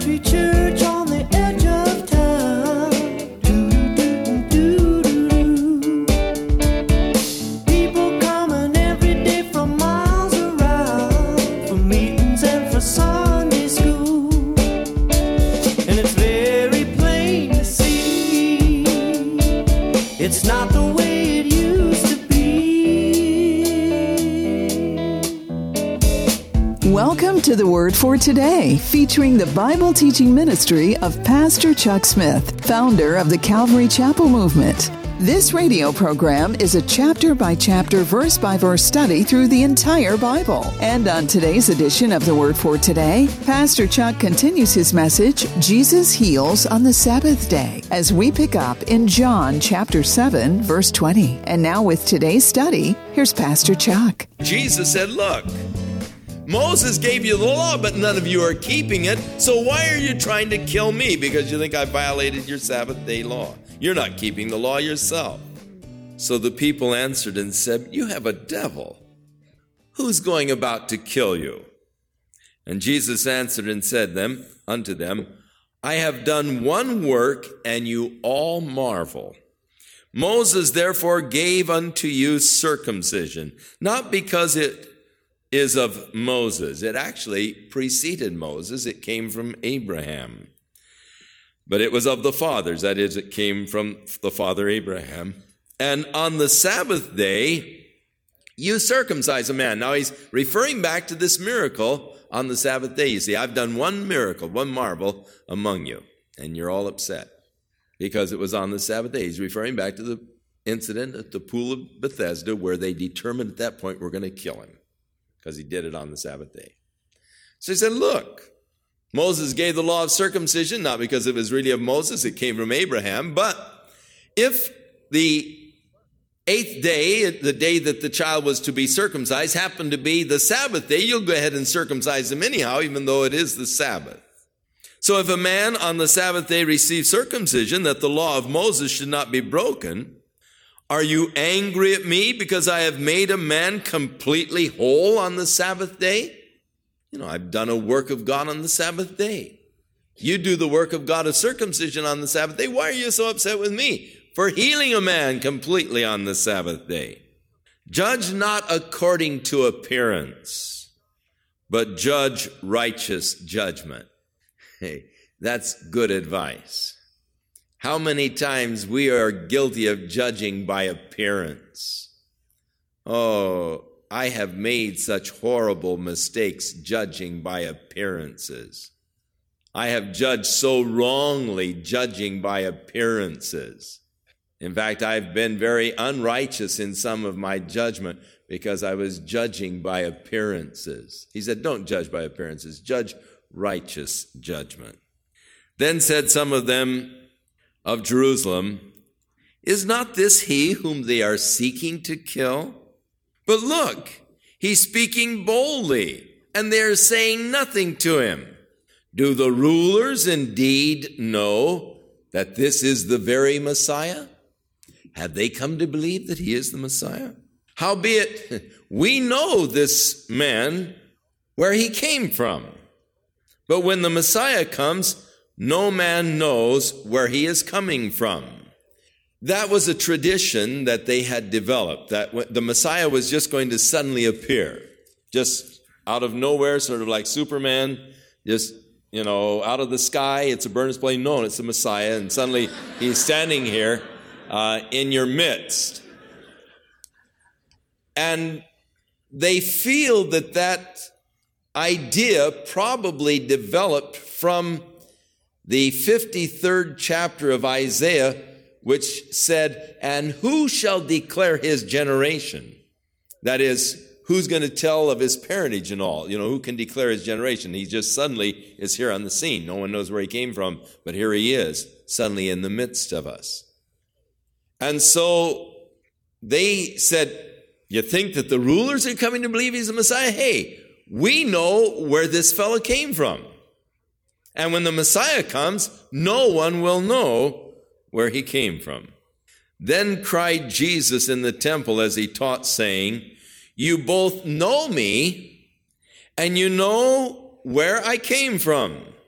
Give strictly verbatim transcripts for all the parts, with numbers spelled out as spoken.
country church on the edge of town. Do-do-do-do-do-do. People coming every day from miles around for meetings and for Sunday school. And it's very plain to see it's not the way it used to be. Welcome to the Word for Today, featuring the Bible teaching ministry of Pastor Chuck Smith, founder of the Calvary Chapel Movement. This radio program is a chapter-by-chapter, verse-by-verse study through the entire Bible. And on today's edition of the Word for Today, Pastor Chuck continues his message, Jesus Heals on the Sabbath Day, as we pick up in John chapter seven, verse twenty. And now with today's study, here's Pastor Chuck. Jesus said, look, Moses gave you the law, but none of you are keeping it. So why are you trying to kill me? Because you think I violated your Sabbath day law. You're not keeping the law yourself. So the people answered and said, you have a devil. Who's going about to kill you? And Jesus answered and said them unto them, I have done one work, and you all marvel. Moses therefore gave unto you circumcision, not because it is of Moses. It actually preceded Moses. It came from Abraham. But it was of the fathers. That is, it came from the father Abraham. And on the Sabbath day, you circumcise a man. Now he's referring back to this miracle on the Sabbath day. You see, I've done one miracle, one marvel among you. And you're all upset because it was on the Sabbath day. He's referring back to the incident at the pool of Bethesda where they determined at that point we're going to kill him, because he did it on the Sabbath day. So he said, look, Moses gave the law of circumcision, not because it was really of Moses, it came from Abraham, but if the eighth day, the day that the child was to be circumcised, happened to be the Sabbath day, you'll go ahead and circumcise him anyhow, even though it is the Sabbath. So if a man on the Sabbath day receives circumcision, that the law of Moses should not be broken, are you angry at me because I have made a man completely whole on the Sabbath day? You know, I've done a work of God on the Sabbath day. You do the work of God of circumcision on the Sabbath day. Why are you so upset with me for healing a man completely on the Sabbath day? Judge not according to appearance, but judge righteous judgment. Hey, that's good advice. How many times we are guilty of judging by appearance. Oh, I have made such horrible mistakes judging by appearances. I have judged so wrongly judging by appearances. In fact, I've been very unrighteous in some of my judgment because I was judging by appearances. He said, don't judge by appearances, judge righteous judgment. Then said some of them of Jerusalem, is not this he whom they are seeking to kill? But look, he's speaking boldly, and they're saying nothing to him. Do the rulers indeed know that this is the very Messiah? Have they come to believe that he is the Messiah? Howbeit, we know this man where he came from. But when the Messiah comes, no man knows where he is coming from. That was a tradition that they had developed, that the Messiah was just going to suddenly appear, just out of nowhere, sort of like Superman, just, you know, out of the sky. It's a burner's plane. No, it's the Messiah, and suddenly he's standing here uh, in your midst. And they feel that that idea probably developed from the fifty-third chapter of Isaiah, which said, and who shall declare his generation? That is, who's going to tell of his parentage and all? You know, who can declare his generation? He just suddenly is here on the scene. No one knows where he came from, but here he is, suddenly in the midst of us. And so they said, you think that the rulers are coming to believe he's the Messiah? Hey, we know where this fellow came from. And when the Messiah comes, no one will know where he came from. Then cried Jesus in the temple as he taught, saying, you both know me, and you know where I came from.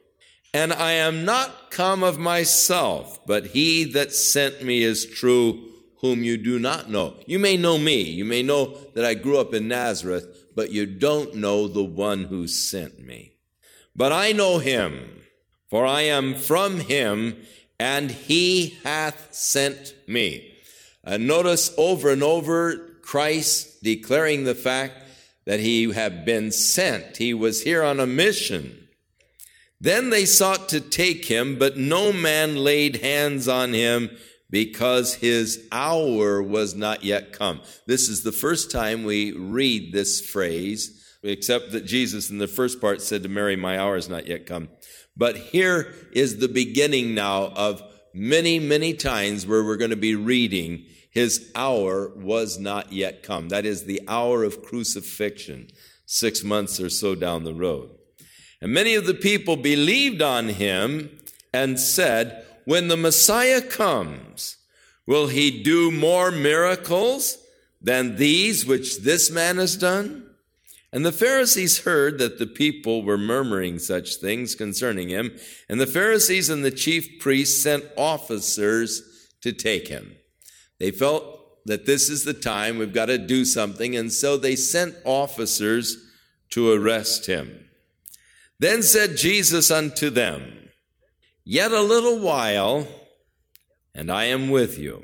And I am not come of myself, but he that sent me is true, whom you do not know. You may know me. You may know that I grew up in Nazareth, but you don't know the one who sent me. But I know him, for I am from him, and he hath sent me. And notice over and over Christ declaring the fact that he had been sent. He was here on a mission. Then they sought to take him, but no man laid hands on him, because his hour was not yet come. This is the first time we read this phrase, except that Jesus in the first part said to Mary, my hour is not yet come. But here is the beginning now of many, many times where we're going to be reading, his hour was not yet come. That is the hour of crucifixion, six months or so down the road. And many of the people believed on him and said, when the Messiah comes, will he do more miracles than these which this man has done? And the Pharisees heard that the people were murmuring such things concerning him. And the Pharisees and the chief priests sent officers to take him. They felt that this is the time, we've got to do something. And so they sent officers to arrest him. Then said Jesus unto them, yet a little while, and I am with you.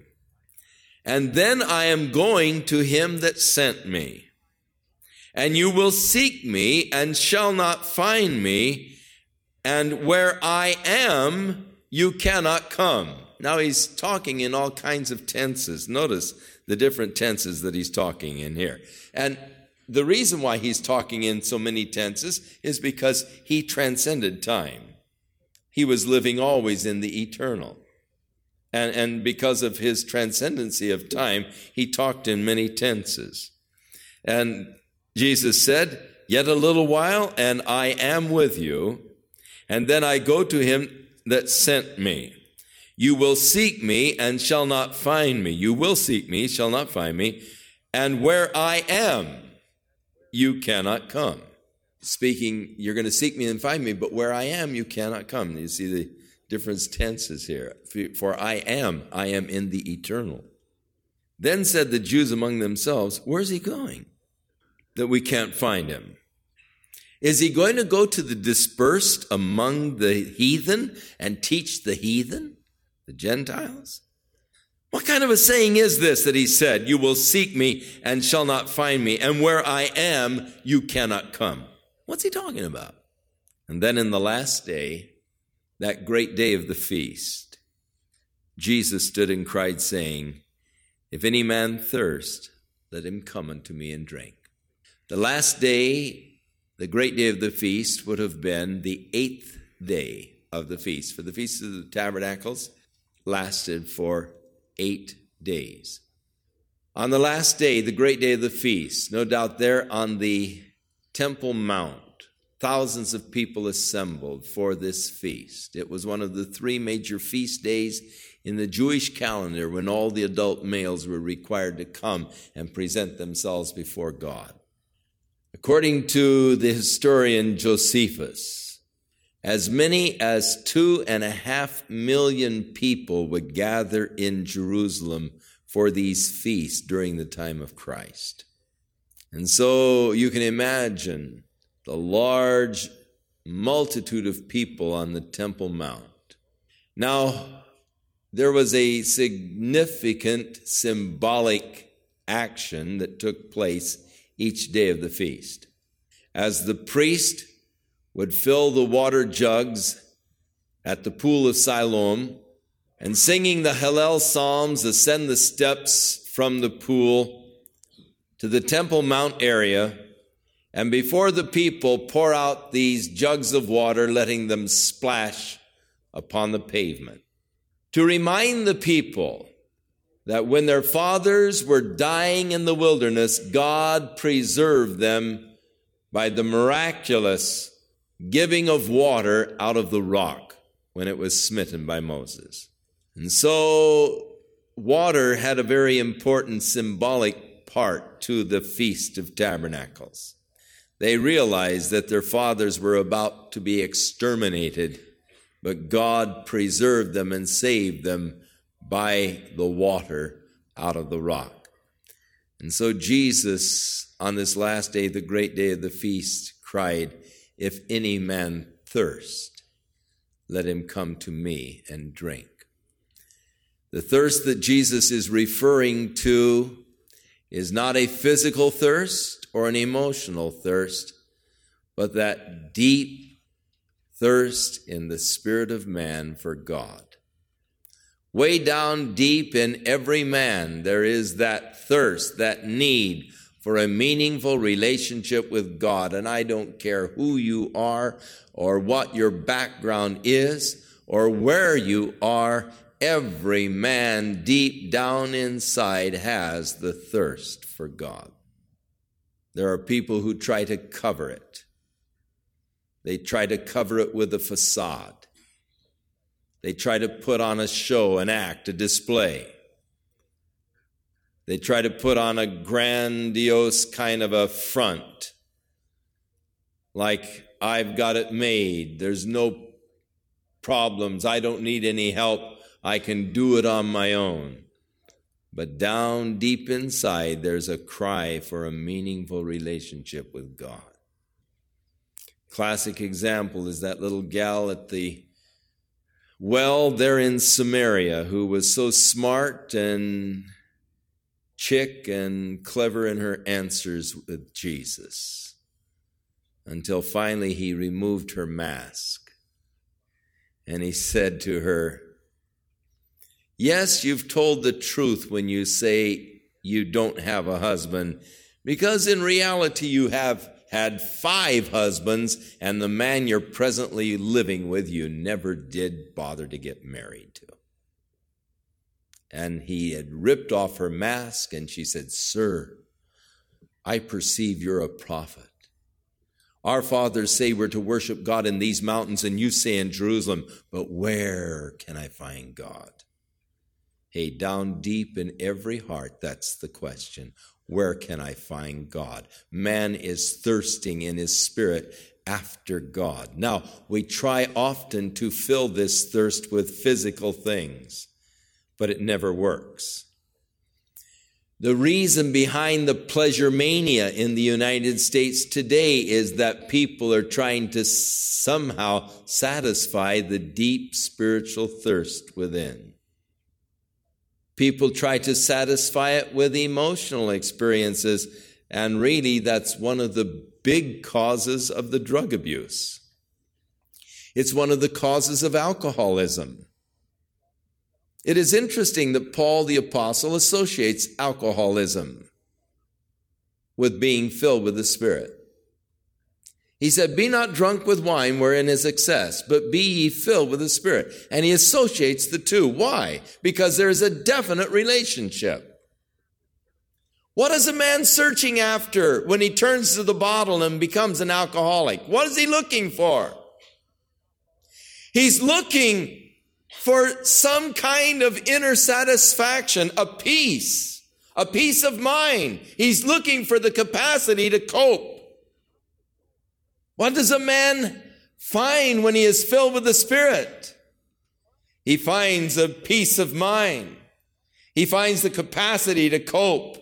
And then I am going to him that sent me. And you will seek me and shall not find me. And where I am, you cannot come. Now he's talking in all kinds of tenses. Notice the different tenses that he's talking in here. And the reason why he's talking in so many tenses is because he transcended time. He was living always in the eternal. And, and because of his transcendency of time, he talked in many tenses. And Jesus said, yet a little while, and I am with you. And then I go to him that sent me. You will seek me and shall not find me. You will seek me, shall not find me. And where I am, you cannot come. Speaking, you're going to seek me and find me, but where I am, you cannot come. You see the different tenses here. For I am, I am in the eternal. Then said the Jews among themselves, where's he going that we can't find him? Is he going to go to the dispersed among the heathen and teach the heathen, the Gentiles? What kind of a saying is this that he said, you will seek me and shall not find me, and where I am, you cannot come? What's he talking about? And then in the last day, that great day of the feast, Jesus stood and cried, saying, if any man thirst, let him come unto me and drink. The last day, the great day of the feast, would have been the eighth day of the feast. For the Feast of the Tabernacles lasted for eight days. On the last day, the great day of the feast, no doubt there on the Temple Mount, thousands of people assembled for this feast. It was one of the three major feast days in the Jewish calendar when all the adult males were required to come and present themselves before God. According to the historian Josephus, as many as two and a half million people would gather in Jerusalem for these feasts during the time of Christ. And so you can imagine the large multitude of people on the Temple Mount. Now, there was a significant symbolic action that took place each day of the feast. As the priest would fill the water jugs at the pool of Siloam and singing the Hallel Psalms, ascend the steps from the pool to the Temple Mount area, and before the people pour out these jugs of water, letting them splash upon the pavement, to remind the people that when their fathers were dying in the wilderness, God preserved them by the miraculous giving of water out of the rock when it was smitten by Moses. And so water had a very important symbolic part to the Feast of Tabernacles. They realized that their fathers were about to be exterminated but God preserved them and saved them by the water out of the rock. And so Jesus, on this last day, the great day of the feast, cried, "If any man thirst, let him come to me and drink." The thirst that Jesus is referring to is not a physical thirst or an emotional thirst, but that deep thirst in the spirit of man for God. Way down deep in every man, there is that thirst, that need for a meaningful relationship with God. And I don't care who you are or what your background is or where you are, every man deep down inside has the thirst for God. There are people who try to cover it. They try to cover it with a facade. They try to put on a show, an act, a display. They try to put on a grandiose kind of a front, like, I've got it made. There's no problems. I don't need any help. I can do it on my own. But down deep inside, there's a cry for a meaningful relationship with God. Classic example is that little gal at the well there in Samaria who was so smart and chick and clever in her answers with Jesus, until finally he removed her mask and he said to her, "Yes, you've told the truth when you say you don't have a husband, because in reality you have had five husbands, and the man you're presently living with you never did bother to get married to." And he had ripped off her mask, and she said, "Sir, I perceive you're a prophet. Our fathers say we're to worship God in these mountains, and you say in Jerusalem, but where can I find God?" Hey, down deep in every heart, that's the question. Where can I find God? Man is thirsting in his spirit after God. Now, we try often to fill this thirst with physical things, but it never works. The reason behind the pleasure mania in the United States today is that people are trying to somehow satisfy the deep spiritual thirst within. People try to satisfy it with emotional experiences, and really that's one of the big causes of the drug abuse. It's one of the causes of alcoholism. It is interesting that Paul the Apostle associates alcoholism with being filled with the Spirit. He said, "Be not drunk with wine wherein is excess, but be ye filled with the Spirit." And he associates the two. Why? Because there is a definite relationship. What is a man searching after when he turns to the bottle and becomes an alcoholic? What is he looking for? He's looking for some kind of inner satisfaction, a peace, a peace of mind. He's looking for the capacity to cope. What does a man find when he is filled with the Spirit? He finds a peace of mind. He finds the capacity to cope.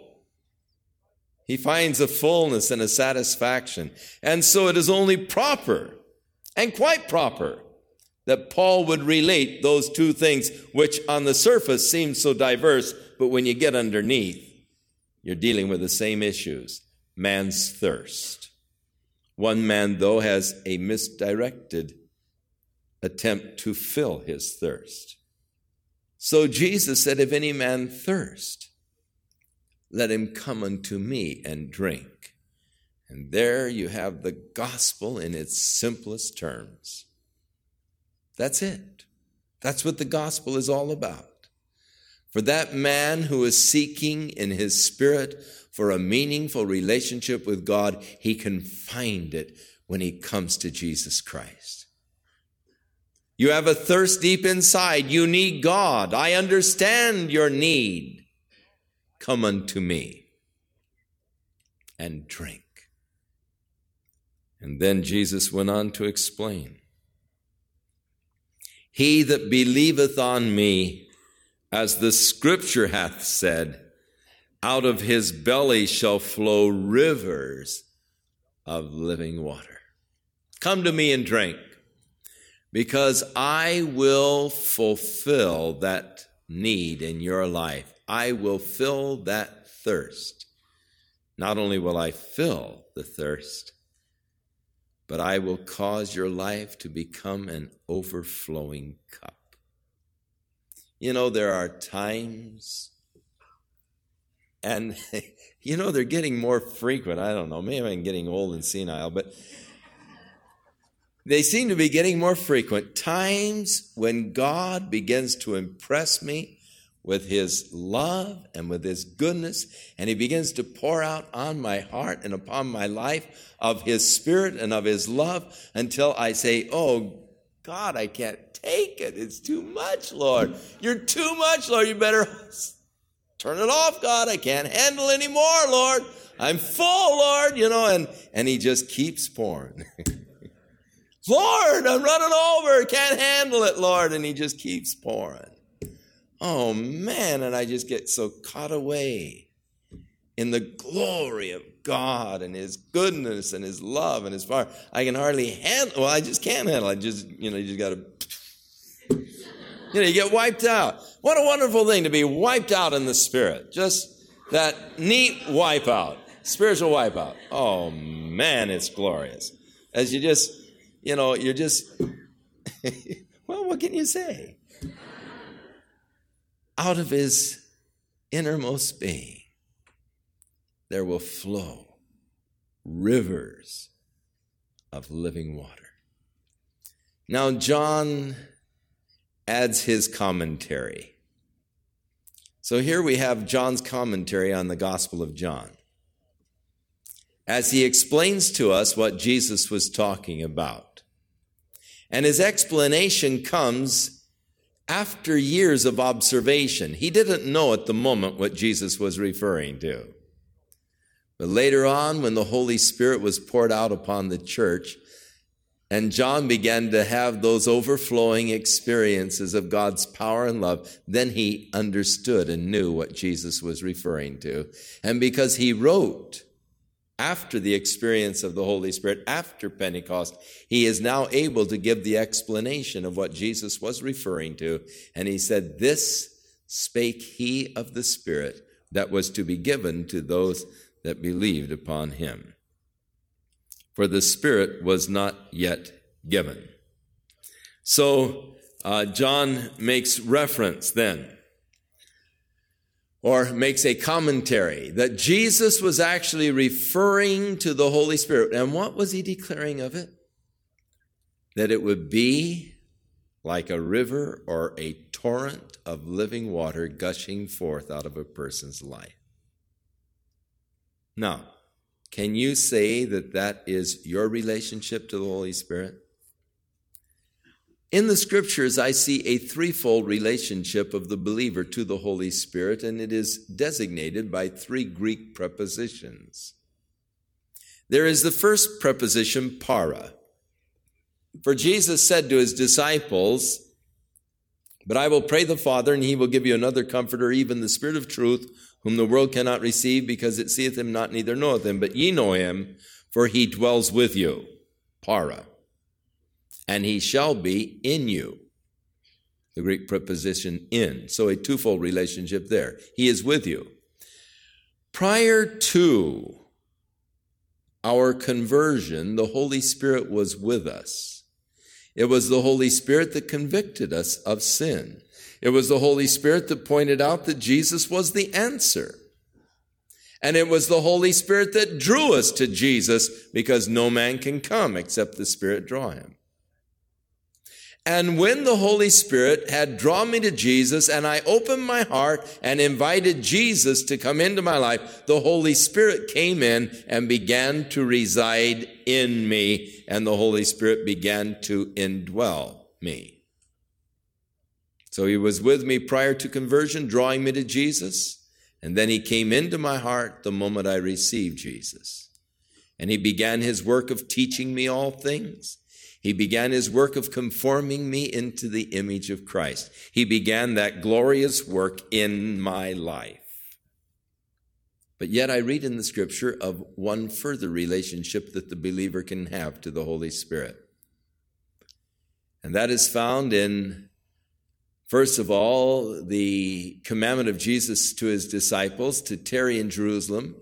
He finds a fullness and a satisfaction. And so it is only proper, and quite proper, that Paul would relate those two things, which on the surface seem so diverse, but when you get underneath, you're dealing with the same issues. Man's thirst. One man, though, has a misdirected attempt to fill his thirst. So Jesus said, "If any man thirst, let him come unto me and drink." And there you have the gospel in its simplest terms. That's it. That's what the gospel is all about. For that man who is seeking in his spirit for a meaningful relationship with God, he can find it when he comes to Jesus Christ. You have a thirst deep inside. You need God. I understand your need. Come unto me and drink. And then Jesus went on to explain. He that believeth on me, as the scripture hath said, out of his belly shall flow rivers of living water. Come to me and drink, because I will fulfill that need in your life. I will fill that thirst. Not only will I fill the thirst, but I will cause your life to become an overflowing cup. You know, there are times, and you know, they're getting more frequent. I don't know, maybe I'm getting old and senile, but they seem to be getting more frequent. Times when God begins to impress me with his love and with his goodness, and he begins to pour out on my heart and upon my life of his spirit and of his love, until I say, oh, God, I can't take it. It's too much, Lord. You're too much, Lord. You better turn it off, God. I can't handle anymore, Lord. I'm full, Lord, you know, and, and he just keeps pouring. Lord, I'm running over. Can't handle it, Lord. And he just keeps pouring. Oh, man, and I just get so caught away in the glory of God and his goodness and his love and his fire. I can hardly handle, well, I just can't handle it. I just, you know, you just got to, you know, you get wiped out. What a wonderful thing to be wiped out in the Spirit. Just that neat wipeout, spiritual wipeout. Oh, man, it's glorious. As you just, you know, you're just, well, what can you say? Out of his innermost being, there will flow rivers of living water. Now, John adds his commentary. So here we have John's commentary on the Gospel of John, as he explains to us what Jesus was talking about. And his explanation comes after years of observation. He didn't know at the moment what Jesus was referring to. But later on, when the Holy Spirit was poured out upon the church, and John began to have those overflowing experiences of God's power and love, then he understood and knew what Jesus was referring to. And because he wrote after the experience of the Holy Spirit, after Pentecost, he is now able to give the explanation of what Jesus was referring to. And he said, this spake he of the Spirit that was to be given to those that believed upon him. For the Spirit was not yet given. So uh, John makes reference then, or makes a commentary, that Jesus was actually referring to the Holy Spirit. And what was he declaring of it? That it would be like a river or a torrent of living water gushing forth out of a person's life. Now, can you say that that is your relationship to the Holy Spirit? In the scriptures, I see a threefold relationship of the believer to the Holy Spirit, and it is designated by three Greek prepositions. There is the first preposition, para. For Jesus said to his disciples, but I will pray the Father, and he will give you another comforter, even the Spirit of truth, whom the world cannot receive, because it seeth him not, neither knoweth him. But ye know him, for he dwells with you. Para. And he shall be in you. The Greek preposition in. So a twofold relationship there. He is with you. Prior to our conversion, the Holy Spirit was with us. It was the Holy Spirit that convicted us of sin. It was the Holy Spirit that pointed out that Jesus was the answer. And it was the Holy Spirit that drew us to Jesus, because no man can come except the Spirit draw him. And when the Holy Spirit had drawn me to Jesus, and I opened my heart and invited Jesus to come into my life, the Holy Spirit came in and began to reside in me, and the Holy Spirit began to indwell me. So he was with me prior to conversion, drawing me to Jesus, and then he came into my heart the moment I received Jesus. And he began his work of teaching me all things. He began his work of conforming me into the image of Christ. He began that glorious work in my life. But yet I read in the scripture of one further relationship that the believer can have to the Holy Spirit. And that is found in, first of all, the commandment of Jesus to his disciples to tarry in Jerusalem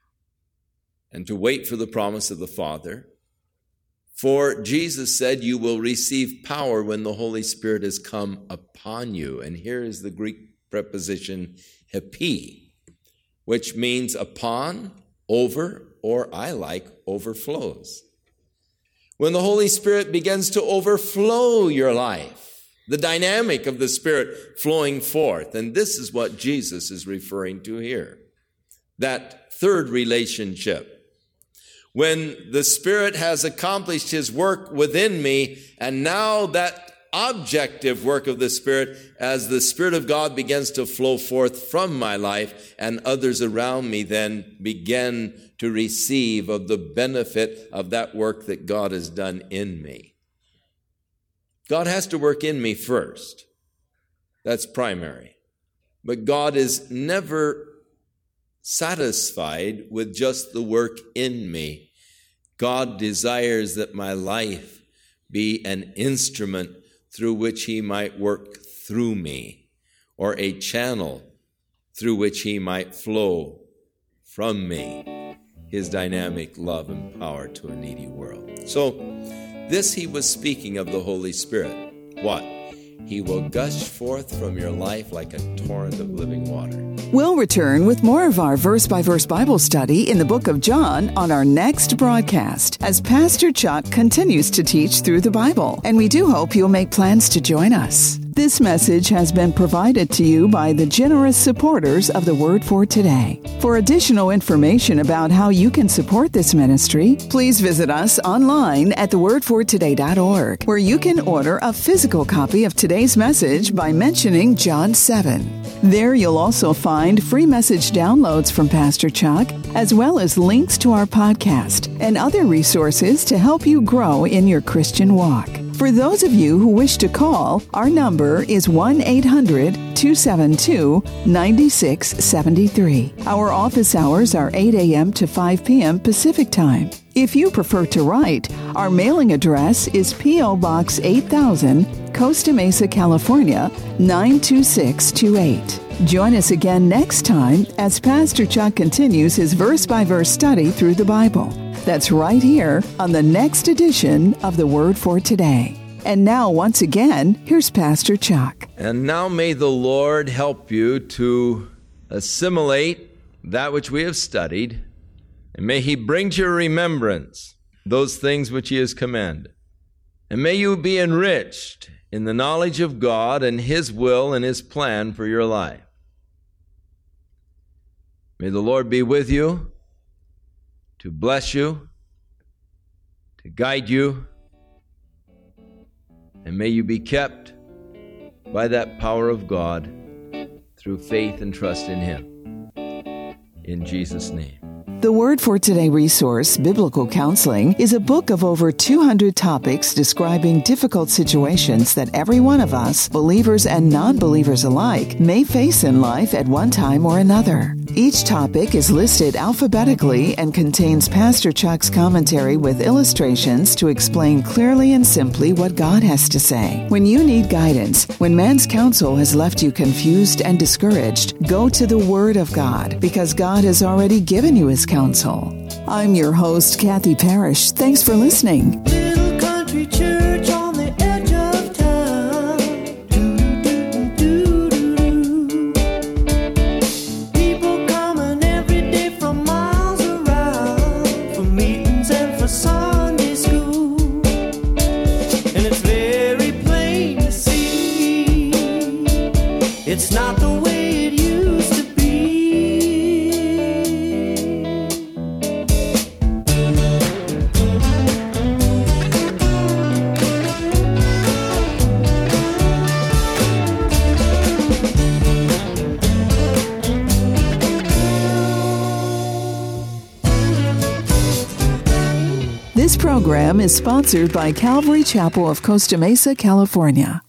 and to wait for the promise of the Father. For Jesus said, you will receive power when the Holy Spirit has come upon you. And here is the Greek preposition epi, which means upon, over, or I like, overflows. When the Holy Spirit begins to overflow your life, the dynamic of the Spirit flowing forth. And this is what Jesus is referring to here. That third relationship. When the Spirit has accomplished his work within me, and now that objective work of the Spirit, as the Spirit of God begins to flow forth from my life, and others around me then begin to receive of the benefit of that work that God has done in me. God has to work in me first. That's primary. But God is never satisfied with just the work in me. God desires that my life be an instrument through which he might work through me, or a channel through which he might flow from me his dynamic love and power to a needy world. So this he was speaking of the Holy Spirit. What? He will gush forth from your life like a torrent of living water. We'll return with more of our verse-by-verse Bible study in the book of John on our next broadcast as Pastor Chuck continues to teach through the Bible, and we do hope you'll make plans to join us. This message has been provided to you by the generous supporters of the Word for Today. For additional information about how you can support this ministry, please visit us online at the word for today dot org, where you can order a physical copy of today's message by mentioning John seven. There you'll also find free message downloads from Pastor Chuck, as well as links to our podcast and other resources to help you grow in your Christian walk. For those of you who wish to call, our number is one eight hundred two seven two nine six seven three. Our office hours are eight a.m. to five p.m. Pacific Time. If you prefer to write, our mailing address is P O. Box eight thousand, Costa Mesa, California, nine two six two eight. Join us again next time as Pastor Chuck continues his verse-by-verse study through the Bible. That's right here on the next edition of the Word for Today. And now, once again, here's Pastor Chuck. And now may the Lord help you to assimilate that which we have studied, and may he bring to your remembrance those things which he has commanded. And may you be enriched in the knowledge of God and his will and his plan for your life. May the Lord be with you, to bless you, to guide you, and may you be kept by that power of God through faith and trust in him. In Jesus' name. The Word for Today resource, Biblical Counseling, is a book of over two hundred topics describing difficult situations that every one of us, believers and non-believers alike, may face in life at one time or another. Each topic is listed alphabetically and contains Pastor Chuck's commentary with illustrations to explain clearly and simply what God has to say. When you need guidance, when man's counsel has left you confused and discouraged, go to the Word of God, because God has already given you his counsel. I'm your host, Kathy Parrish. Thanks for listening. Little country church on the edge of town. Do-do-do-do-do-do. People coming every day from miles around for meetings and for Sunday school. And it's very plain to see it's not the way it used to be. This This program is sponsored by Calvary Chapel of Costa Mesa, California.